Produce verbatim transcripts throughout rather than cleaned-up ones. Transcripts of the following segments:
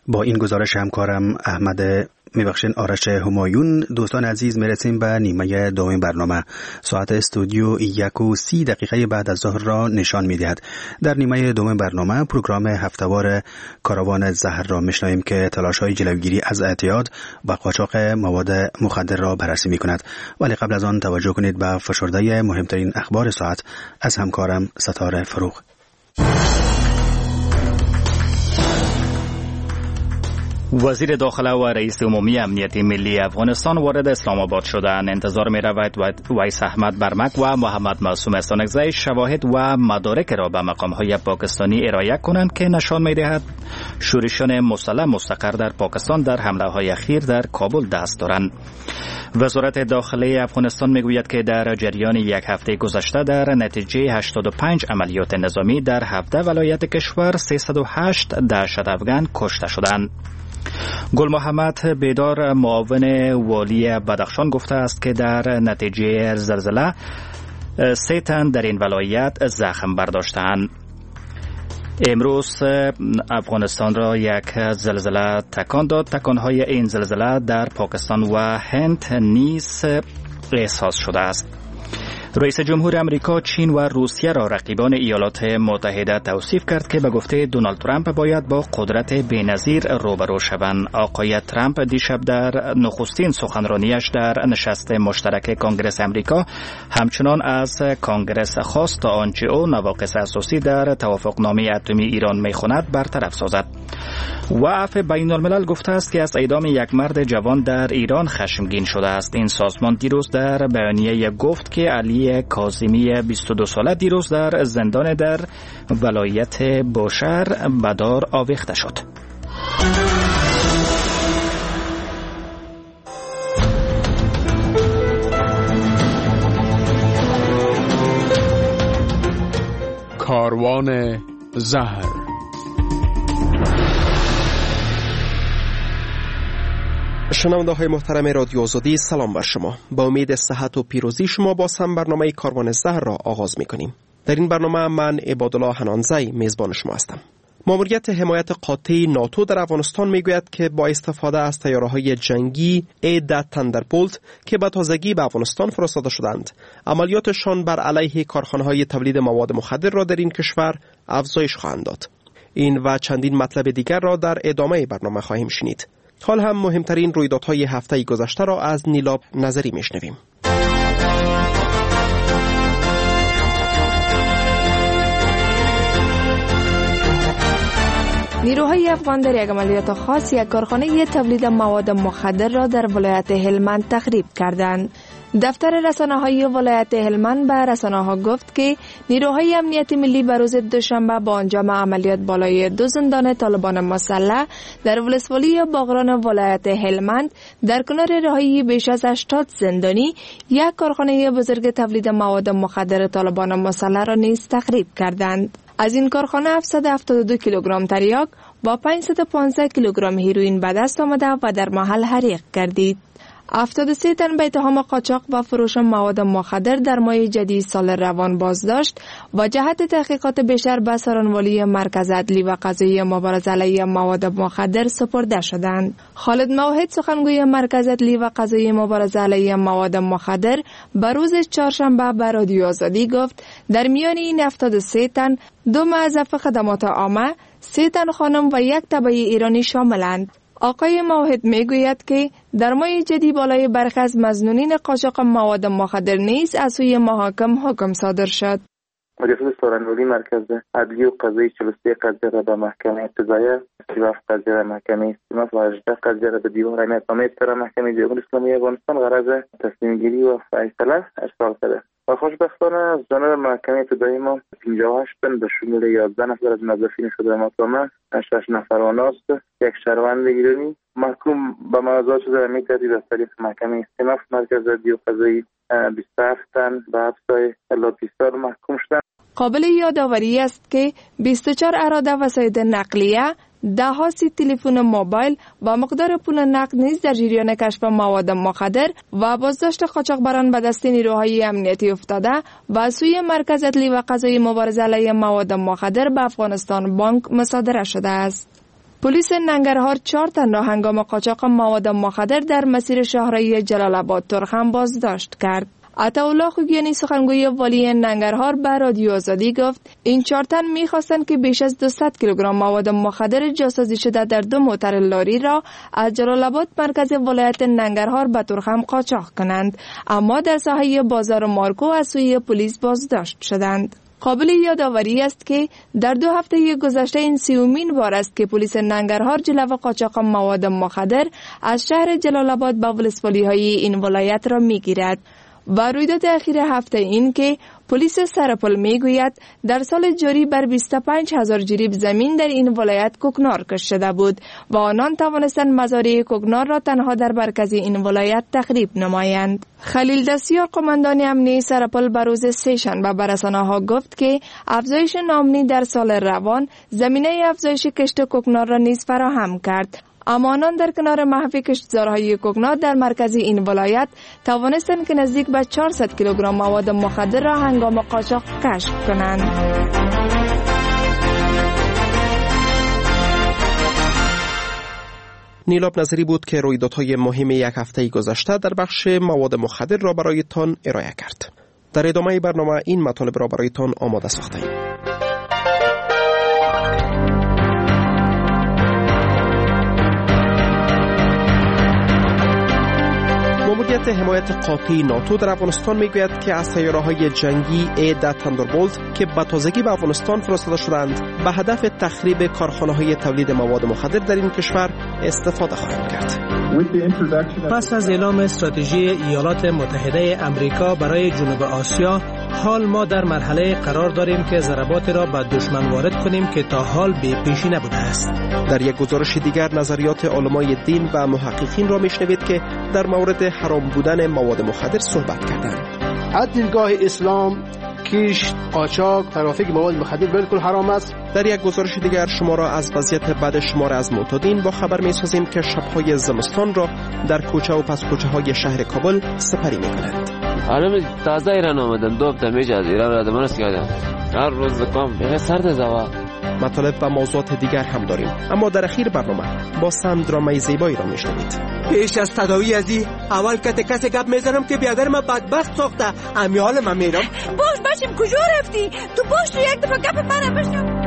با این گزارش همکارم احمد میبخشین آرش همایون. دوستان عزیز، میرسیم به نیمه دوم برنامه. ساعت استودیو یک و سی دقیقه بعد از ظهر را نشان میدهد. در نیمه دوم برنامه پروگرام هفتهوار کاروان زهر را میشنویم که تلاش‌های جلوگیری از اعتیاد و قاچاق مواد مخدر را بررسی میکند. ولی قبل از آن توجه کنید به فشرده مهمترین اخبار ساعت از همکارم ستاره فروغ. وزیر داخله و رئیس عمومی امنیت ملی افغانستان وارد اسلام آباد شدند. انتظار می رود ویس احمد برمک و محمد معصوم استانکزی شواهد و مدارک را به مقام های پاکستانی ارائه کنند که نشان می دهد شورشیان مسلح مستقر در پاکستان در حمله های اخیر در کابل دست دارند. وزارت داخله افغانستان میگوید که در جریان یک هفته گذشته در نتیجه هشتاد و پنج عملیات نظامی در هفده ولایت کشور سیصد و هشت دهشت افغان کشته شدند. گل محمد بیدار معاون والی بدخشان گفته است که در نتیجه زلزله سه تن در این ولایت زخم برداشتند. امروز افغانستان را یک زلزله تکان داد. تکانهای این زلزله در پاکستان و هند نیز احساس شده است. رئیس جمهور امریکا چین و روسیه را رقیبان ایالات متحده توصیف کرد که به گفته دونالد ترامپ باید با قدرت بی‌نظیر روبرو شوند. آقای ترامپ دیشب در نخستین سخنرانیش در نشست مشترک کنگره امریکا همچنان از کنگره خواست تا آنچه او نواقص اساسی در توافقنامه اتمی ایران می‌خواند برطرف سازد. وقف بین الملل گفته است که از اعدام یک مرد جوان در ایران خشمگین شده است. این سازمان دیروز در بیانیه گفت که علی کاظمی بیست و دو ساله دیروز در زندان در ولایت بوشهر به دار آویخته شد. کاروان زهر. شنونده های محترم رادیو آزادی، سلام بر شما. با امید صحت و پیروزی شما باز هم برنامه کاروان زهر را آغاز می کنیم. در این برنامه من عبادالله حنانزی میزبان شما هستم. ماموریت حمایت قاطع ناتو در افغانستان میگوید که با استفاده از طیاره‌های جنگی ای ده تندربولت که به تازگی به افغانستان فرستاده شدند، عملیاتشان بر علیه کارخانه‌های تولید مواد مخدر را در این کشور افزایش خواهند داد. این و چندین مطلب دیگر را در ادامه برنامه خواهیم شنید. حال هم مهمترین رویدادهای هفته گذشته را از نیلاب نظری میشنویم. نیروهای افغان در یک عملیات خاص یک کارخانه تولید مواد مخدر را در ولایت هلمند تخریب کردند. دفتر رسانه‌های ولایت هلمند به رسانه‌ها گفت که نیروهای امنیت ملی به روز دوشنبه با انجام عملیات بالای دو زندان طالبان مسلح در ولسوالی باغران ولایت هلمند در کنار رهایی بیش از هشتاد زندانی یک کارخانه بزرگ تولید مواد مخدر طالبان مسلح را نیز تخریب کردند. از این کارخانه هفتصد و هفتاد و دو کیلوگرم تریاک با پانصد و پانزده کیلوگرم هیروئین به دست آمده و در محل حریق گردید. هفتاد و سه تن به اتهام قاچاق و فروش مواد مخدر در ماه جدید سال روان بازداشت و جهت تحقیقات بیشتر به سرانوالی مرکز عدلی و قضایی مبارزه علیه مواد مخدر سپرده شدند. خالد موحد سخنگوی مرکز عدلی و قضایی مبارزه علیه مواد مخدر به روز چهارشنبه به رادیو آزادی گفت در میان این هفتاد و سه تن دو موظف خدمات عامه، سه تن خانم و یک تبعی ایرانی شاملند. آقای موحد میگوید که در ماه جدی بالای برخی از مظنونین قاچاق مواد مخدر نیز از سوی محاکم حکم صادر شد. مجلس سرانوالی مرکز عدلی و قضایی چهل و سه قضیه را به محکمه ابتدایه، سی و هفت قضیه را محکمه استیناف و هجده قضیه را به دیوان امنیت‌نامه ابتدا محکمه جمهوری اسلامی افغانستان غرض تصمیم گیری و فیصله ارسال کرده. و خوشبختانه از جانب محکمه ابتدایی ما پنجاه و هشت تن به شمول یازده نفر از موظفین خدمات عامه، شش نفر آناست، یک شهروند ایرانی محکوم به مجازات شده. می ترتیب از طریق محکمه استیناف مرکز عدلی و قضایی بیست و هفت تن به حبس الا بیست سال محکوم شدند. قابل یادآوری است که بیست و چهار اراده وسایل نقلیه، ده ها سی تلفن موبایل و مقدار پول نقد نیز در جریان کشف مواد مخدر و بازداشت قاچاقبران به دست نیروهای امنیتی افتاده و از سوی مرکز عدلی و قضایی مبارزه علیه مواد مخدر به افغانستان بانک مصادره شده است. پلیس ننگرهار چهار تن را هنگام قاچاق مواد مخدر در مسیر شاهرایی جلال آباد ترخم بازداشت کرد. عطاالله خوگیانی سخنگوی والی ننگرهار به رادیو آزادی گفت این چهار تن می‌خواستند که بیش از دویست کیلوگرم مواد مخدر جاسازی شده در دو موتر لاری را از جلال آباد مرکز ولایت ننگرهار به ترخم قاچاق کنند، اما در ساحه بازار مارکو از سوی پلیس بازداشت شدند. قابل یادآوری است که در دو هفته گذشته این سیومین بار است که پلیس ننگرهار جلو قاچاق مواد مخدر از شهر جلال آباد با ولسوالی‌های این ولایت را می‌گیرد. و رویداد اخیر هفته این که پلیس سرپل میگوید در سال جاری بر بیست و پنج هزار جریب زمین در این ولایت کوکنار کشته شده بود و آنان توانستند مزارع کوکنار را تنها در مرکز این ولایت تخریب نمایند. خلیل دستیار قماندان امنیه سرپل به روز سه‌شنبه به رسانه‌ها گفت که افزایش ناامنی در سال روان زمینه افزایش کشت کوکنار را نیز فراهم کرد. اما آنان در کنار محو کشتزارهای کوکنار در مرکز این ولایت توانستند که نزدیک به چهارصد کیلوگرم مواد مخدر را هنگام قاچاق کشف کنند. نیلاب نظری بود که رویدادهای مهم یک هفته گذشته در بخش مواد مخدر را برایتان ارائه کرد. در ادامه برنامه این مطالب را برایتان آماده ساختیم. ماموریت حمایت قاطع ناتو در افغانستان میگوید که از طیاره‌های جنگی ای ده تاندربولت که به تازگی به افغانستان فرستاده شدند به هدف تخریب کارخانه‌های تولید مواد مخدر در این کشور استفاده خواهند کرد. پس از اعلام استراتژی ایالات متحده آمریکا برای جنوب آسیا، حال ما در مرحله قرار داریم که ضربات را به دشمن وارد کنیم که تا حال بی پیشی نبوده است. در یک گزارش دیگر نظریات علمای دین و محققین را میشنوید که در مورد حرام بودن مواد مخدر صحبت کردند. از دیدگاه اسلام کشت، قاچاق، ترافیک مواد مخدر بالکل حرام است. در یک گزارش دیگر شما را از وضعیت بد شمار از معتادین با خبر می‌سازیم که شب‌های زمستان را در کوچه و پس کوچه‌های شهر کابل سپری می‌کنند. حالا تازه ایران آمدم، دو هفته میشه از ایران را درست کردم. هر روز کام به سرد زوا. مطالب و موضوعات دیگر هم داریم، اما در اخیر برنامه با سم درامای زیبایی را میشنوید. پیش از تداوی ازی اول کت کسی گپ میزنم که بیادر من بدبخت ساخته، امیال من میرم. باش باشیم کجا رفتی؟ تو باش تو یک دفعه گپ منم بشنو.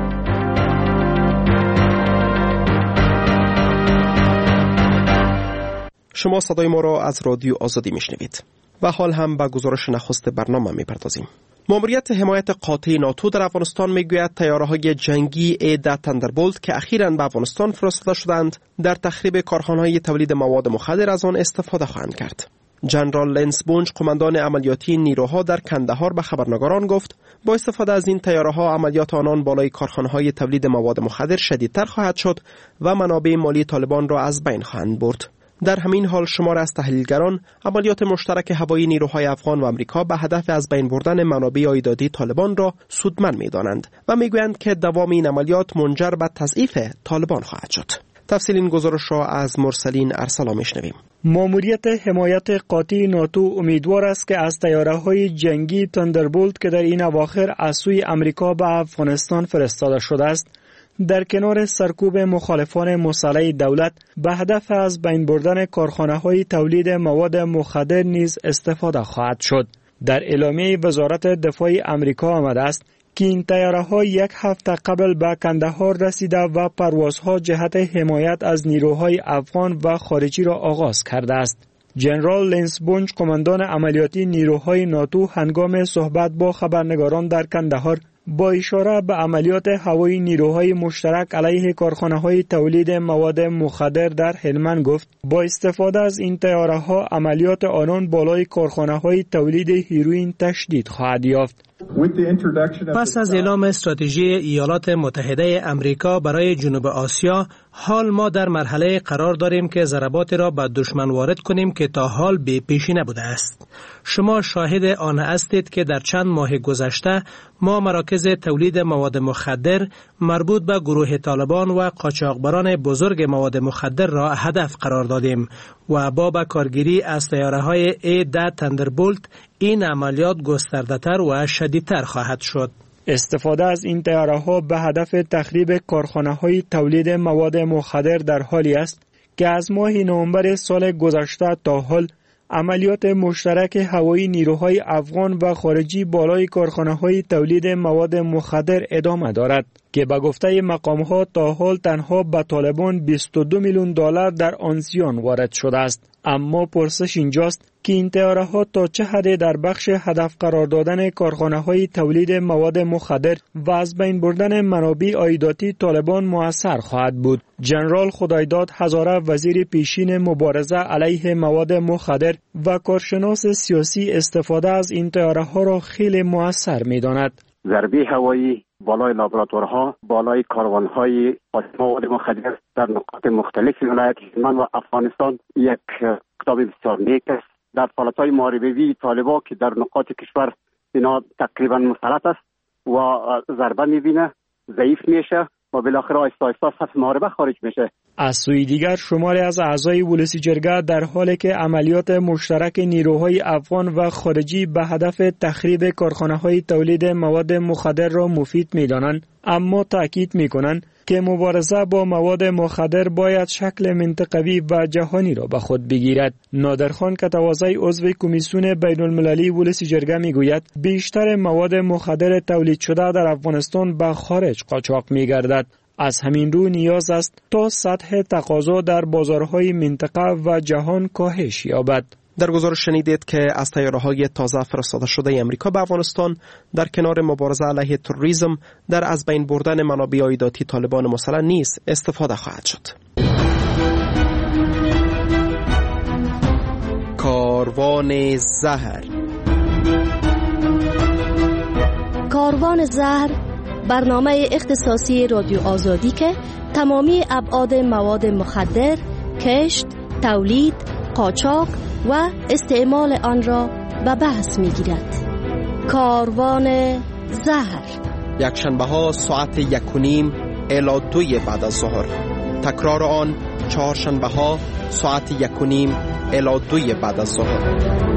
شما صدای ما را از رادیو آزادی میشنوید و حال هم به گزارش نخست برنامه میپردازیم. ماموریت حمایت قاطع ناتو در افغانستان میگوید طیاره‌های جنگی ای ده تاندربولت که اخیراً به افغانستان فرستاده شدند در تخریب کارخانه‌های تولید مواد مخدر از آن استفاده خواهند کرد. جنرال لنس بونج قماندان عملیاتی نیروها در کندهار به خبرنگاران گفت با استفاده از این طیاره‌ها عملیات آنان بالای کارخانه‌های تولید مواد مخدر شدیدتر خواهد شد و منابع مالی طالبان را از بین خواهند برد. در همین حال شمار از تحلیلگران عملیات مشترک هوایی نیروهای افغان و آمریکا به هدف از بین بردن منابع عایداتی طالبان را سودمند می‌دانند و می‌گویند که دوام این عملیات منجر به تضعیف طالبان خواهد شد. تفصیل این گزارش را از مرسلین ارسلا میشنویم. ماموریت حمایت قاطع ناتو امیدوار است که از طیاره‌های جنگی تاندربولت که در این اواخر از سوی آمریکا به افغانستان فرستاده شده است در کنار سرکوب مخالفان مسلح دولت به هدف از بین بردن کارخانه‌های تولید مواد مخدر نیز استفاده خواهد شد. در اعلامیه وزارت دفاع آمریکا آمده است که این طیاره‌ها یک هفته قبل به کندهار رسیده و پروازها جهت حمایت از نیروهای افغان و خارجی را آغاز کرده است. جنرال لنس بونج قماندان عملیاتی نیروهای ناتو هنگام صحبت با خبرنگاران در کندهار با اشاره به عملیات هوایی نیروهای مشترک علیه کارخانه‌های تولید مواد مخدر در هلمند گفت با استفاده از این طیاره‌ها عملیات آنان بالای کارخانه‌های تولید هیروئین تشدید خواهد یافت. پس از اعلام استراتژی ایالات متحده آمریکا برای جنوب آسیا، حال ما در مرحله قرار داریم که ضربات را به دشمن وارد کنیم که تا حال بی پیشی نبوده است. شما شاهد آن هستید که در چند ماه گذشته ما مراکز تولید مواد مخدر مربوط به گروه طالبان و قاچاقبران بزرگ مواد مخدر را هدف قرار دادیم و با به کارگیری از طیاره‌های ای ده تاندربولت این عملیات گسترده‌تر و شدیدتر خواهد شد. استفاده از این طیاره‌ها به هدف تخریب کارخانه‌های تولید مواد مخدر در حالی است که از ماه نوامبر سال گذشته تا حال عملیات مشترک هوایی نیروهای افغان و خارجی بالای کارخانه‌های تولید مواد مخدر ادامه دارد که به گفته مقام‌ها تا حال تنها به طالبان بیست و دو میلیون دلار در آن زیان وارد شده است. اما پرسش اینجاست که این طیاره‌ها تا چه حد در بخش هدف قرار دادن کارخانه‌های تولید مواد مخدر و از بین بردن منابع عایداتی طالبان مؤثر خواهد بود. جنرال خدایداد هزاره وزیر پیشین مبارزه علیه مواد مخدر و کارشناس سیاسی استفاده از این طیاره‌ها را خیلی مؤثر می‌داند. ضربه هوایی بالای لابراتوارها، بالای کاروان‌های مواد مخدر در نقاط مختلف ولایت هلمند و افغانستان یک کتاب بسیار نیک است. در فعالیت‌های محاربه‌ای طالبان که در نقاط کشور اینا تقریبا مسلط است و ضربه می‌بینه، ضعیف میشه و بالاخره آهسته آهسته از صف محاربه خارج میشه. از سوی دیگر شماری از اعضای ولسی جرگه در حالی که عملیات مشترک نیروهای افغان و خارجی به هدف تخریب کارخانه‌های تولید مواد مخدر را مفید می‌دانند، اما تأکید می‌کنند که مبارزه با مواد مخدر باید شکل منطقوی و جهانی را به خود بگیرد. نادرخان کتوازی عضو کمیسیون بین‌المللی ولسی جرگه می‌گوید بیشتر مواد مخدر تولید شده در افغانستان به خارج قاچاق می‌گردد. از همین رو نیاز است تا سطح تقاضا در بازارهای منطقه و جهان کاهش یابد. در گزارش شنیدید که از طیاره‌های تازه فرستاده شده امریکا به افغانستان در کنار مبارزه علیه تروریسم در از بین بردن منابع عایداتی طالبان مسلح نیز استفاده خواهد شد. کاروان زهر. کاروان زهر برنامه اختصاصی رادیو آزادی که تمامی ابعاد مواد مخدر، کشت، تولید، قاچاق و استعمال آن را به بحث می‌گیرد. کاروان زهر یک شنبه ها ساعت یک و نیم الی دوی بعد از ظهر. تکرار آن چهار شنبه ها ساعت یک و نیم الی دوی بعد از ظهر.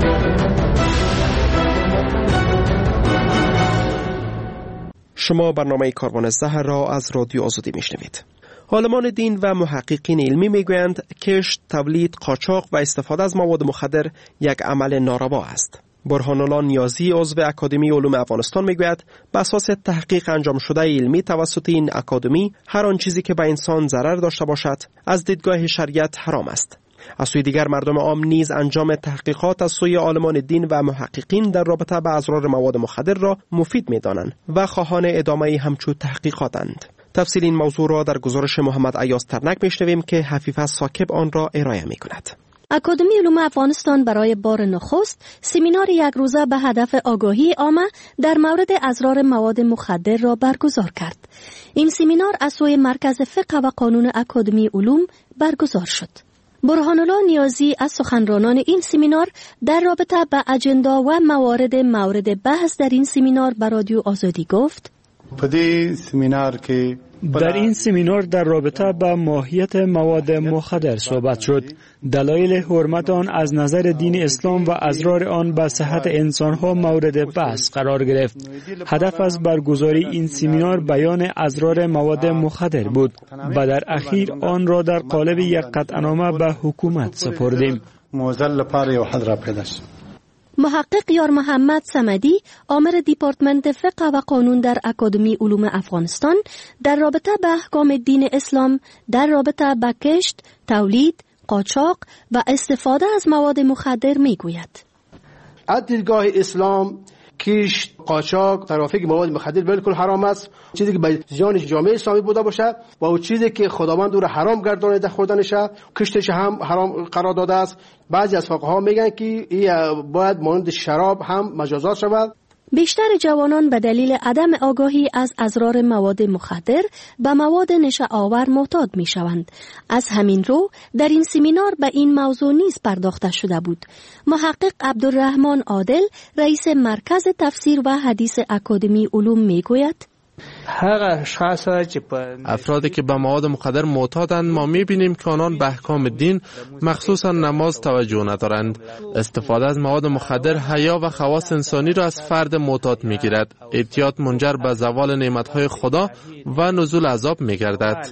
شما برنامه کاروان زهر را از رادیو آزادی میشنوید. عالمان دین و محققین علمی میگویند کشت، تولید، قاچاق و استفاده از مواد مخدر یک عمل ناروا است. برهان الله نیازی عضو اکادمی علوم افغانستان میگوید بر اساس تحقیق انجام شده علمی توسط این اکادمی هر آن چیزی که به انسان ضرر داشته باشد از دیدگاه شریعت حرام است. از سوی دیگر مردم عام نیز انجام تحقیقات از سوی عالمان دین و محققین در رابطه با اضرار مواد مخدر را مفید می‌دانند و خواهان ادامه همچون تحقیقاتند. تفصیل این موضوع را در گزارش محمد ایاز ترنک میشنویم که حفیظ ثاقب آن را ارائه می‌کند. اکادمی علوم افغانستان برای بار نخست سمینار یک روزه به هدف آگاهی عامه در مورد اضرار مواد مخدر را برگزار کرد. این سمینار از سوی مرکز فقه و قانون اکادمی علوم برگزار شد. برهان الله نیازی از سخنرانان این سمینار در رابطه با اجندا و موارد مورد بحث در این سمینار به رادیو آزادی گفت: در این سمینار در رابطه با ماهیت مواد مخدر صحبت شد. دلایل حرمت آن از نظر دین اسلام و اضرار آن به صحت انسانها مورد بحث قرار گرفت. هدف از برگزاری این سمینار بیان اضرار مواد مخدر بود و در اخیر آن را در قالب یک قطعنامه به حکومت سپردیم. محقق یار محمد صمدی، آمر دیپارتمنت فقه و قانون در اکادمی علوم افغانستان، در رابطه با احکام دین اسلام در رابطه با کشت، تولید، قاچاق و استفاده از مواد مخدر میگوید: از دیدگاه اسلام کشت، قاچاق، ترافیک مواد مخدر بالکل حرام است. چیزی که به زیان جامعه اسلامی بوده باشه و اون چیزی که خداوند او را حرام گردانیده خوردنشه، کشتش هم حرام قرار داده است. بعضی از فقها میگن که این باید مانند شراب هم مجازات شود. بیشتر جوانان به دلیل عدم آگاهی از اضرار مواد مخدر به مواد نشه آور معتاد می شوند. از همین رو در این سمینار به این موضوع نیز پرداخته شده بود. محقق عبدالرحمن عادل، رئیس مرکز تفسیر و حدیث اکادمی علوم می گوید: افرادی که به مواد مخدر معتادند ما می‌بینیم که آنان به احکام دین مخصوصا نماز توجه ندارند. استفاده از مواد مخدر حیا و خواص انسانی را از فرد معتاد می‌گیرد. اعتیاد منجر به زوال نعمت‌های خدا و نزول عذاب می‌گردد.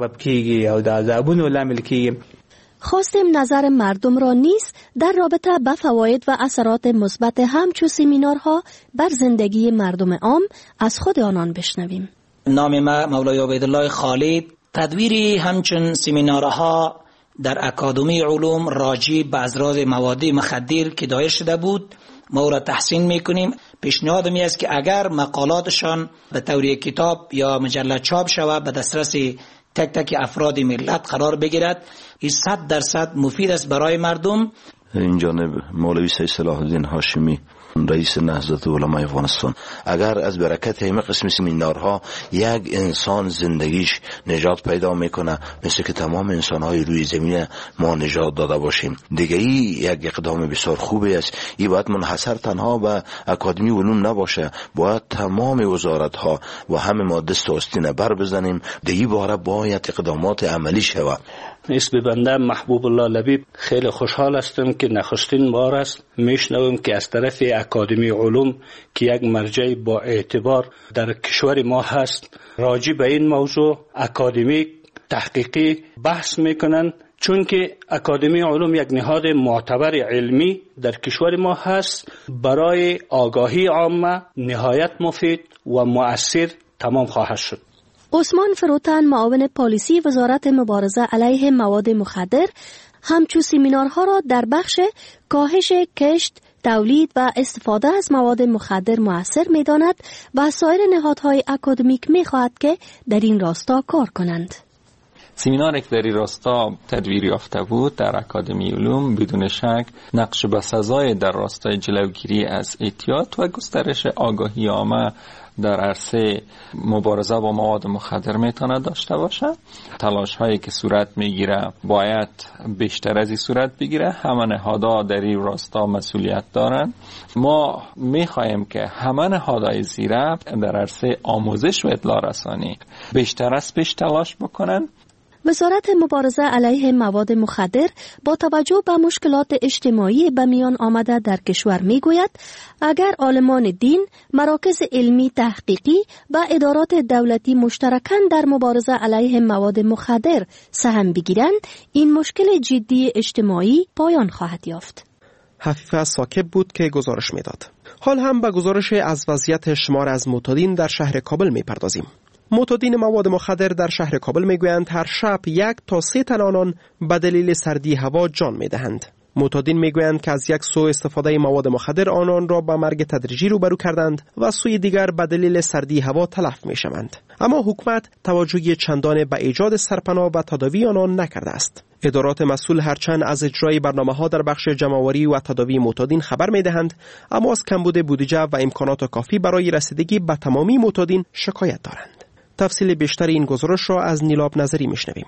خواستیم نظر مردم را نیز در رابطه با فواید و اثرات مثبت همچو سمینارها بر زندگی مردم عام از خود آنان بشنویم. نام ما مولای عبیدالله خالد. تدویر همچون سمینارها در اکادمی علوم راجع به اضرار مواد مخدر که دایر شده بود ما را تحسین میکنیم. پیشنهاد می است که اگر مقالاتشان به طور کتاب یا مجله چاپ شود به دسترس تک تک افراد ملت قرار بگیرد، این صد درصد مفید است برای مردم. این جانب مولوی سید صلاح الدین هاشمی رئیس نهضت علمای افغانستان، اگر از برکت همه قسم سمینارها یک انسان زندگیش نجات پیدا میکنه مثل که تمام انسانهای روی زمین ما نجات داده باشیم دیگه، ای یک اقدام بسیار خوبی است. این باید منحصر تنها به اکادمی علوم نباشه، باید تمام وزارتها و همه ما دست و آستین بر بزنیم. دیگه باره باید اقدامات عملی شود. اسم بنده محبوب الله لبیب. خیلی خوشحال هستم که نخستین بار است میشنوم که از طرف اکادمی علوم که یک مرجع با اعتبار در کشور ما هست راجع به این موضوع اکادمی تحقیقی بحث میکنند، چون که اکادمی علوم یک نهاد معتبر علمی در کشور ما هست، برای آگاهی عامه نهایت مفید و مؤثر تمام خواهد شد. عثمان فروتن، معاون پالیسی وزارت مبارزه علیه مواد مخدر، همچون سمینارها را در بخش کاهش کشت، تولید و استفاده از مواد مخدر مؤثر می‌داند و سایر نهادهای اکادمیک می‌خواهد که در این راستا کار کنند. سمینار که در این راستا تدویر یافته بود در اکادمی علوم بدون شک نقش بسزای در راستای جلوگیری از اعتیاد و گسترش آگاهی عامه در عرصه مبارزه با مواد مخدر میتونه داشته باشه. تلاش هایی که صورت میگیره باید بیشتر از این صورت بگیره. همه نهادها در این راستا مسئولیت دارن. ما میخواهیم که همه نهادهای زیره در عرصه آموزش و اطلاع رسانی بیشتر از پیش تلاش بکنن. وزارت مبارزه علیه مواد مخدر با توجه به مشکلات اجتماعی به میان آمده در کشور میگوید اگر عالمان دین، مراکز علمی تحقیقی و ادارات دولتی مشترکاً در مبارزه علیه مواد مخدر سهم بگیرند، این مشکل جدی اجتماعی پایان خواهد یافت. حفیظ ساکب بود که گزارش میداد. حال هم به گزارش از وضعیت شمار از معتادین در شهر کابل میپردازیم. معتادین مواد مخدر در شهر کابل میگویند هر شب یک تا سه تن آنان به دلیل سردی هوا جان میدهند. معتادین میگویند که از یک سو استفاده مواد مخدر آنان را به مرگ تدریجی روبرو کردند و سوی دیگر به دلیل سردی هوا تلف میشوند. اما حکومت توجهی چندان به ایجاد سرپناه و تداوی آنان نکرده است. ادارات مسئول هرچند از اجرای برنامه‌ها در بخش جمع‌آوری و تداوی معتادین خبر می‌دهند، اما از کمبود بودجه و امکانات کافی برای رسیدگی به تمامی معتادین شکایت دارند. تفصیل بیشتر این گزارش را از نیلاب نظری میشنویم.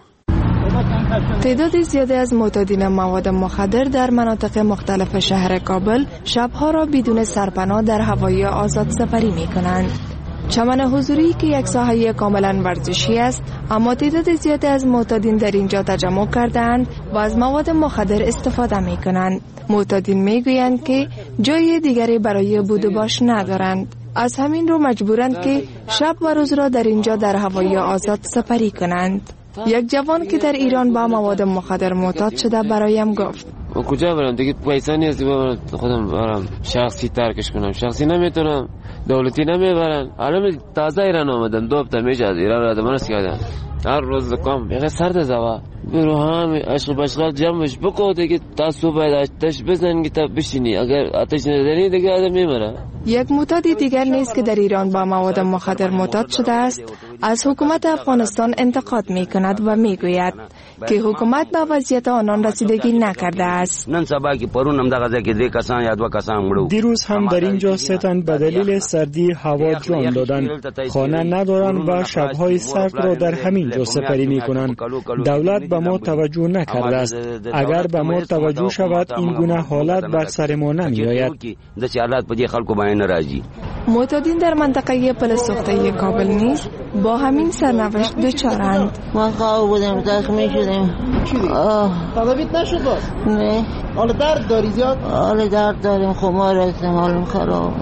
تعداد زیادی از معتادین مواد مخدر در مناطق مختلف شهر کابل شبها را بدون سرپناه در هوای آزاد سپری می کنند. چمن حضوری که یک ساحه کاملا ورزشی است، اما تعداد زیادی از معتادین در اینجا تجمع کردند و از مواد مخدر استفاده می کنند. معتادین می گویند که جای دیگری برای بود و باش ندارند. از همین رو مجبورند که شب و روز را در اینجا در هوای آزاد سپری کنند. یک جوان که در ایران با مواد مخدر معتاد شده برایم گفت کجا برم دیگه، پیسه نیست خودم برم شخصی ترکش کنم، شخصی نمیتونم، دولتی نمیبرن. حالا تازه ایران آمدم، دو هفته میشه از ایران را دمانست کردم. هر روز کام بگه سرد زوا برو هم عشق بشغال جمعش بکو دیگه، تا صبح آتش بزن که تا بشینی، اگر آتش نداری دیگه آدم میمره. یک معتادی دیگر نیست که در ایران با مواد مخدر معتاد شده است، از حکومت افغانستان انتقاد می کند و می گوید که حکومت به وضعیت آنان رسیدگی نکرده است. نن سبا کی پرون هم دغه ځکه دې کسان یا دو کسان مړو. دیروز هم در اینجا سه تن به دلیل سردی هوا جان دادند. خانه ندارند و شبهای سرد را در همین جا سپری می کنند. دولت به ما توجه نکرده است. اگر به ما توجه شود این گونه حالت بر سر ما نمی آید. د حالات په دې خلکو باندې ناراضي. معتادین در منطقه پل سوخته کابل نیز با همین سرنوشت دچارند. ما خواب بودیم، زخمی شدیم. تداویت نشد باز؟ نه. حال درد داری زیاد؟ حال درد داریم، خمار هستیم، حالم خراب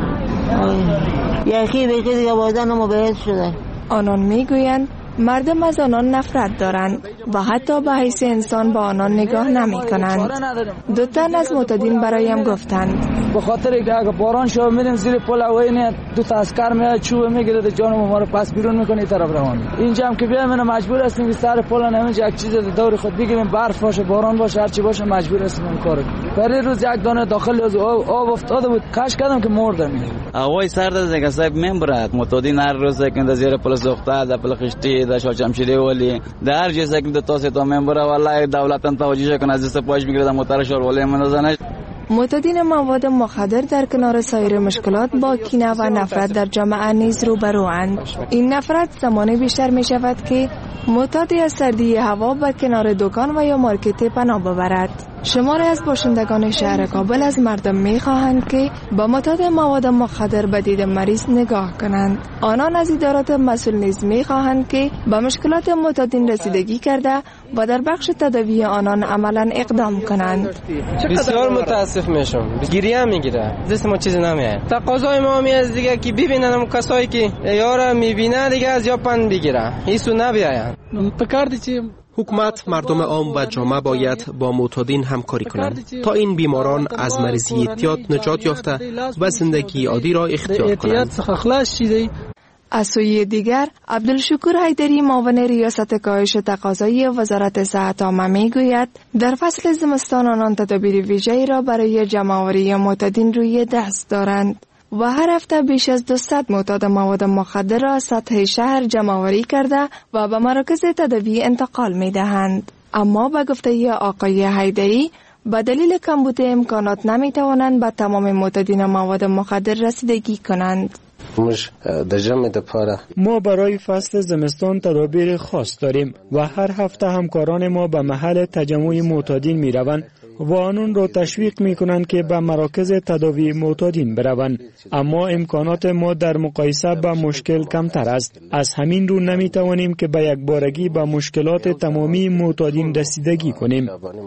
داریم. یکی به که دیگه بایدن بهت شده. آنان میگویند مردم از آنان نفرت دارند و حتی به حیث انسان به آنان نگاه نمی کنند. دو تن از معتادین برایم گفتند به خاطر که اگه باران شو میریم زیر پل هوایی دو تا عسکر میاد چوب میگیره جان ما رو پس بیرون میکنه طرف روان. اینجا هم که بیایم مجبور هستیم که سر پل نمیشه یک چیز دور خود بگیریم، برف باشه باران باشه هر چی باشه مجبور هستیم این کارو. پری روز یک دانه داخل از آب, آب افتاده بود کش کردم که مردم. هوای سرد از دیگه صاحب میبرد معتادین هر روز که زیر پل سوخته در پل خشتی در شمشیری ولی در جیسه که دو تا سه تا میبره والله دولت توجه کنه از سپاهش میگیره موتور شور ولی منزنه. معتادین مواد مخدر در کنار سایر مشکلات با کینه و نفرت در جامعه نیز روبروند. این نفرت زمانی بیشتر می شود که معتادی از سردی هوا به کنار دکان و یا مارکت پناه ببرد. شماری از باشندگان شهر کابل از مردم می خواهند که با معتاد مواد مخدر به دید مریض نگاه کنند. آنان از ادارات مسئول نیز می خواهند که به مشکلات معتادین رسیدگی کرده و در بخش تداوی آنان عملا اقدام کنند. بسیار متاسف میشم، گریه میگیره، دست ما چیزی نمیاد. تقاضای ما می از دیگه که ببینن کسایی که یارا میبینه دیگه از یاپن بگیره، هیچو نبیاین. پکاردی چی حکومت، مردم عام و جامعه باید با معتادین همکاری کنند تا این بیماران از مریضی اعتیاد نجات یافته و زندگی عادی را اختیار کنند. از سوی دیگر عبدالشکور حیدری معاون ریاست کاهش تقاضای وزارت صحت عامه میگوید در فصل زمستان آنان تدابیر ویژه‌ای را برای جمع‌آوری معتادین روی دست دارند و هر هفته بیش از دویست معتاد مواد مخدر را از سطح شهر جمع‌آوری کرده و به مراکز تداوی انتقال می‌دهند. اما به گفته آقای حیدری به دلیل کمبود امکانات نمی‌توانند به تمام معتادین مواد مخدر رسیدگی کنند. ما برای فصل زمستان تدابیر خاص داریم و هر هفته همکاران ما به محل تجمع معتادین می روند و آنان را تشویق می کنند که به مراکز تداوی معتادین بروند. اما امکانات ما در مقایسه با مشکل کمتر است. از همین رو نمی توانیم که به یک بارگی به مشکلات تمامی معتادین رسیدگی کنیم.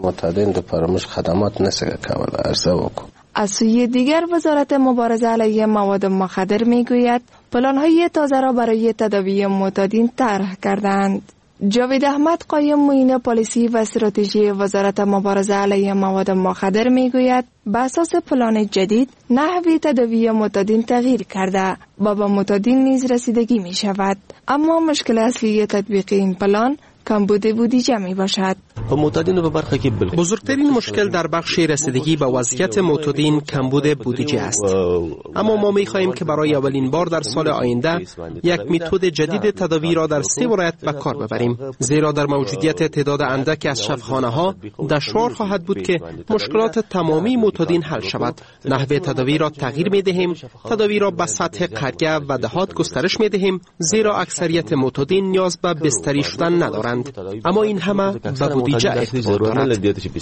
از سوی دیگر وزارت مبارزه علیه مواد مخدر میگوید پلان‌های تازه را برای تداوی معتادین طرح کردند. جاوید احمد قایم معین پالیسی و استراتژی وزارت مبارزه علیه مواد مخدر میگوید بر اساس پلان جدید نحوه تداوی معتادین تغییر کرده و به معتادین نیز رسیدگی می شود. اما مشکل اصلی تطبیق این پلان کمبود بودجه می باشد. بزرگترین مشکل در بخش رسیدگی به وضعیت معتادین کمبود بودجه است. اما ما می خواهیم که برای اولین بار در سال آینده یک متد جدید تداوی را در سه ولایت به کار ببریم، زیرا در موجودیت تعداد اندک از شفاخانه ها دشوار خواهد بود که مشکلات تمامی معتادین حل شود. نحوه تداوی را تغییر می دهیم، تداوی را به سطح قریه و دهات گسترش می دهیم، زیرا اکثریت معتادین نیاز به بستری شدن ندارند. اما این همه به بودجه اعتبار دارد.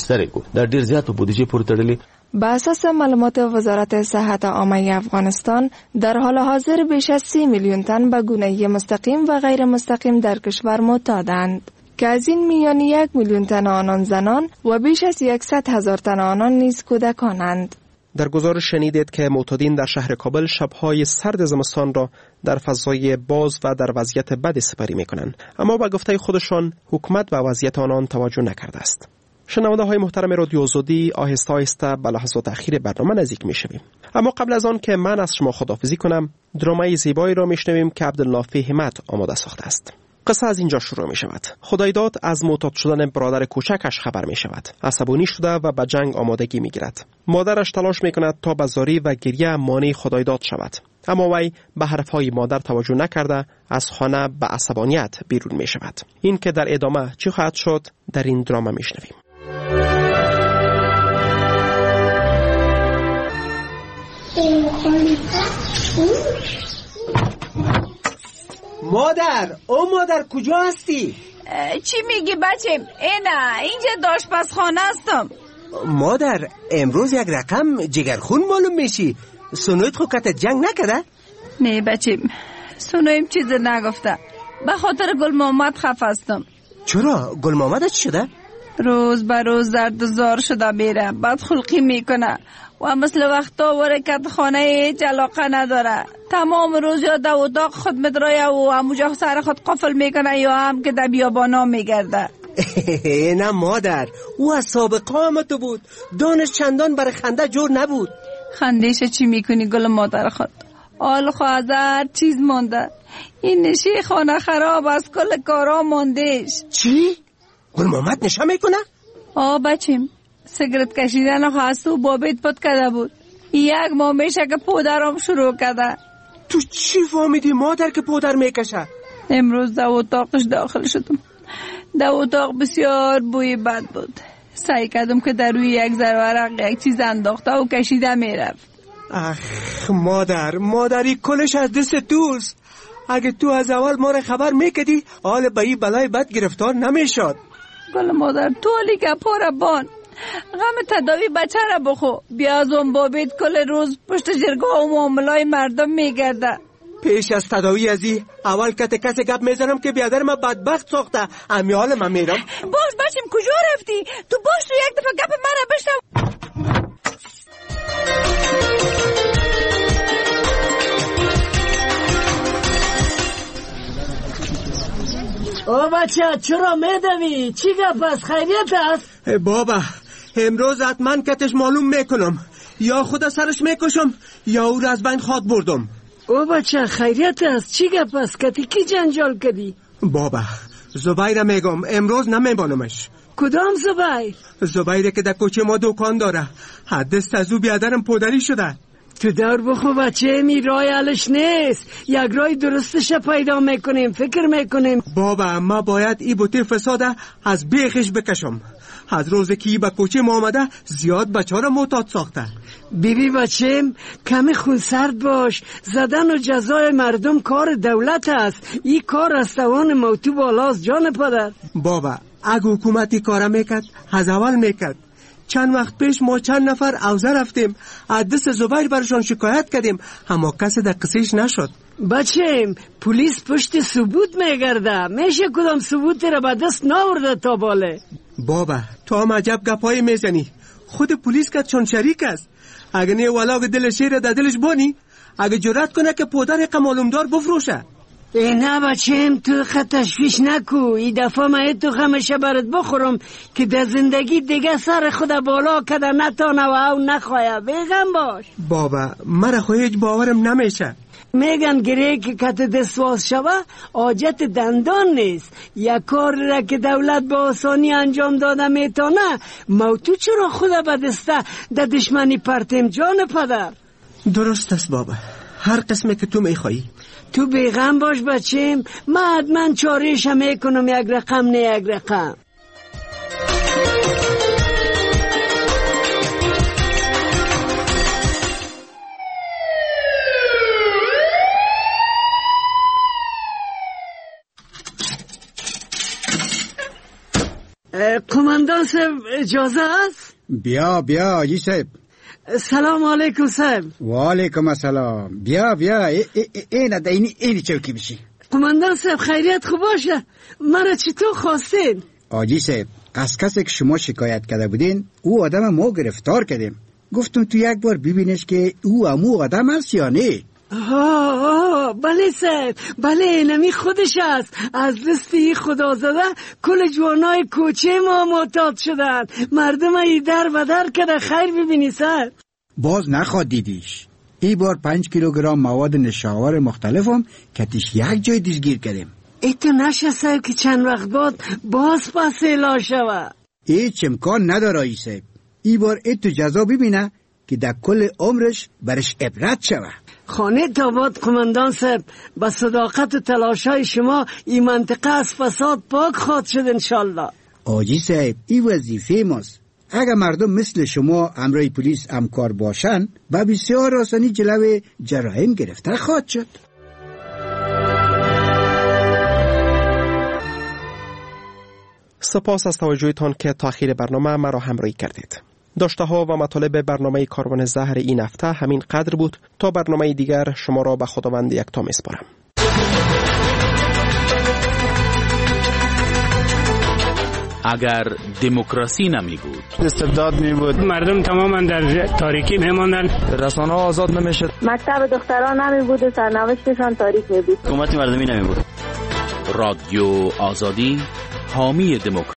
به اساس معلومات وزارت صحت عامه افغانستان در حال حاضر بیش از سی میلیون تن به گونه مستقیم و غیر مستقیم در کشور معتادند که از این میان یک میلیون تن آنان زنان و بیش از یکصد هزار تن آنان نیز کودکانند. در گزارش شنیدید که معتادین در شهر کابل شبهای سرد زمستان را در فضای باز و در وضعیت بد سپری می‌کنند، اما با گفته خودشان حکومت به وضعیت آنان توجه نکرده است. شنونده های محترم رادیو آزادی، آهسته آهسته به لحظات اخیر برنامه نزدیک می‌شویم. اما قبل از آن که من از شما خداحافظی کنم، درامای زیبایی را میشنویم که عبدالنافع همت آماده ساخته است. قصه از اینجا شروع می شود. خدایداد از معتاد شدن برادر کوچکش خبر می شود. عصبانی شده و به جنگ آمادگی می گیرد. مادرش تلاش می کند تا به زاری و گریه مانع خدایداد شود. اما وی به حرفهای مادر توجه نکرده از خانه به عصبانیت بیرون می شود. این که در ادامه چی خواهد شد در این دراما می شنویم. مادر، او مادر کجا هستی؟ چی میگی بچم؟ اینا اینجا آشپزخانه هستم. مادر، امروز یک رقم جگرخون معلوم میشی. سنویت خو کت جنگ نکده؟ نه بچیم، سنویم چیز نگفته. به خاطر گل محمد خفه هستم. چرا؟ گل محمد چی شده؟ روز به روز درد زار شده میره، بد خلقی میکنه و مثل وقتا ورکت خانه هیچ علاقه نداره. تمام روز یا در اتاق خود مدرایه و همونجا سر خود قفل میکنه یا هم که در بیابانا میگرده. نه مادر، او از سابقه آمده بود. دانش چندان برای خنده جور نبود. خندهش چی میکنی گل مادر خود؟ آل خواهر چیز مانده. این نشی خانه خراب از کل کارا ماندهش. چی؟ گل محمد نشه میکنه؟ آه بچیم، سیگرت کشیدن خواستو بابیت پد کده بود. یک ماه میشه که پودرم شروع کده. تو چی فهمیدی مادر که پودر میکشه؟ امروز در اتاقش داخل شدم. در اتاق بسیار بوی بد بود. سعی کردم که در روی یک ذره یک چیز انداخته و کشیده میرفت. اخ مادر، مادری کلش از دست توست. اگه تو از اول ما را خبر میکدی حال به این بلای بد گرفتار نمیشد. گل مادر تو حالی که پاره بان غم تداوی بچه را بخو. بیا از اون بابیت کل روز پشت جرگاه و معاملای مردم میگرده. پیش از تداوی ازی اول کت کسی گپ میزنم که بیادر من بدبخت ساخته. امی حال من میرم. باش بچیم کجا رفتی؟ تو باش تو یک دفعه گپ من را بشنو. او بچه چرا میدوی؟ چی گپ است؟ خیریت است؟ بابا امروز حتما کتش معلوم میکنم. یا خدا سرش میکشم یا او را از بین خواد بردم. او بچه خیریت است؟ چی گپ است؟ کتی کی جنجال کردی؟ بابا زبیر میگم امروز نمیبانمش. کدام زبیر؟ زبیره که در کوچه ما دکان داره. حدست از او بیادرم پودری شده. تو دور بخو بچه، می رای علش نیست. یک رای درستش پیدا میکنیم، فکر میکنیم. بابا ما باید ای بوته فساده از بیخش بکشم. از روزی که ای به کوچه ما آمده زیاد بچه ها را معتاد ساخته. بیبی بچم کمی خونسرد باش. زدن و جزای مردم کار دولت است. این کار از توان موتو بالاست جان پدر. بابا اگه حکومتی کار میکرد از اول میکرد. چند وقت پیش ما چند نفر اوزه رفتیم، از دست زبیر برشان شکایت کردیم، اما کسی در قصیش نشد. بچم پلیس پشت ثبوت میگرده. میشه کدام ثبوت را به دست ناورده تا باله. بابا تو هم عجب گپایی میزنی. خود پلیس که چون شریک است. اگه نه ولاغ دل شیر در دلش بانی، اگه جرأت کنه که پودر قمالمدار بفروشه. نه بچم تو خط تشویش نکو. این دفعه من تو خمشه برات بخورم که در زندگی دیگه سر خود بالا کده نتانه و او نخواه. بیغم باش. بابا مرا خو هیچ باورم نمیشه. میگن گره که کت دستواز شوه حاجت دندان نیست. یک کار را که دولت با آسانی انجام داده میتونه، موتو چرا خود به دسته در دشمنی پرتیم جان پدر؟ درست است بابا، هر قسمی که تو میخوایی. تو بیغم باش بچیم، من حتما چاریش میکنم یک رقم نه یک رقم. قماندان صاحب اجازه است؟ بیا بیا آجی صاحب. سلام علیکم صاحب. و علیکم السلام. بیا بیا این ده اینی اینی چوکی بشی. قماندان صاحب خیریت خوب باشه. مرا چطور خواستین؟ آجی صاحب از کسی که شما شکایت کرده بودین او آدم ما گرفتار کردیم. گفتم تو یک بار ببینش که او امو آدم است یا نه. آه آه بله صاحب، بله نمی خودش است. از دستی خدا زده کل جوانای کوچه ما معتاد شدن. مردم ای در و در کده. خیر ببینی صاحب. باز نخواد دیدیش. ای بار پنج کیلوگرم مواد نشاور مختلفم کتیش یک جای دستگیر کردیم. ایتو نشه صاحب که چند وقت بعد باز پس اعلا شوه. هیچ امکان نداره ای صاحب. ای بار ایتو جزا ببینه که در کل عمرش برش عبرت شوه. خانه تاباد قماندان صاحب، با صداقت و تلاشای شما این منطقه از فساد پاک خواد شد انشالله. آجی صاحب این وظیفه ماست. اگر مردم مثل شما امرای پلیس همکار باشن با بسیار آسانی جلوی جرایم گرفته خواد شد. سپاس از توجهتان که تا آخر برنامه مرا همراهی کردید. داشته ها و مطالب برنامه کاروان زهر این هفته همین قدر بود. تا برنامه دیگر شما را به خداوند یکتا میسپارم. اگر دموکراسی نمی بود، استبداد می بود، مردم تماما در تاریکی می ماندند، رسانه ها آزاد نمی شد، مکتب دختران نمی بود و سرنوشتشان تاریک می بود، حکومت مردمی نمی بود. رادیو آزادی حامی دموکراسی